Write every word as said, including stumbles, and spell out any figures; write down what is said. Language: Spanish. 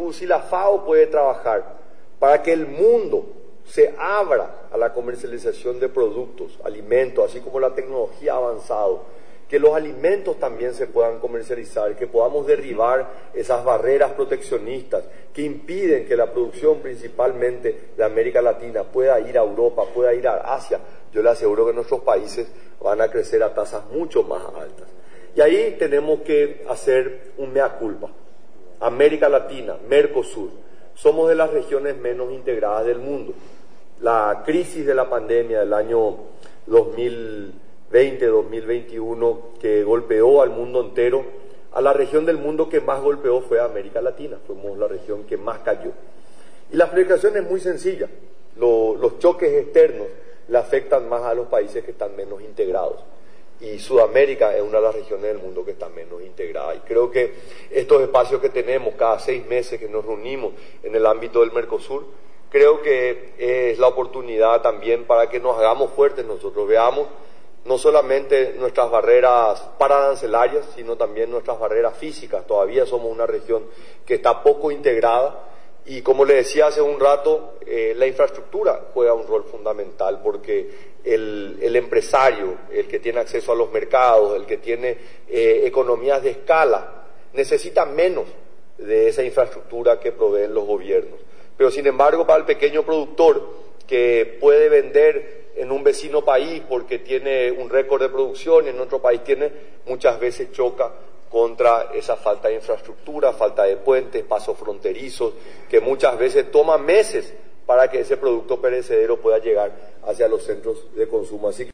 Mercosur, si la FAO puede trabajar para que el mundo se abra a la comercialización de productos, alimentos, así como la tecnología ha avanzado, que los alimentos también se puedan comercializar, que podamos derribar esas barreras proteccionistas que impiden que la producción principalmente de América Latina pueda ir a Europa, pueda ir a Asia. Yo le aseguro que nuestros países van a crecer a tasas mucho más altas. Y ahí tenemos que hacer un mea culpa. América Latina, Mercosur, somos de las regiones menos integradas del mundo. La crisis de la pandemia del año dos mil veinte, dos mil veintiuno, que golpeó al mundo entero, a la región del mundo que más golpeó fue América Latina, fuimos la región que más cayó. Y la explicación es muy sencilla, Lo, los choques externos le afectan más a los países que están menos integrados. Y Sudamérica es una de las regiones del mundo que está menos integrada. Y creo que estos espacios que tenemos cada seis meses que nos reunimos en el ámbito del Mercosur, creo que es la oportunidad también para que nos hagamos fuertes nosotros, veamos no solamente nuestras barreras pararancelarias, sino también nuestras barreras físicas. Todavía somos una región que está poco integrada y, como le decía hace un rato, eh, la infraestructura juega un rol fundamental porque el, el empresario, el que tiene acceso a los mercados, el que tiene eh, economías de escala, necesita menos de esa infraestructura que proveen los gobiernos. Pero, sin embargo, para el pequeño productor que puede vender en un vecino país porque tiene un récord de producción y en otro país tiene, muchas veces choca contra esa falta de infraestructura, falta de puentes, pasos fronterizos, que muchas veces toma meses para que ese producto perecedero pueda llegar hacia los centros de consumo. Así que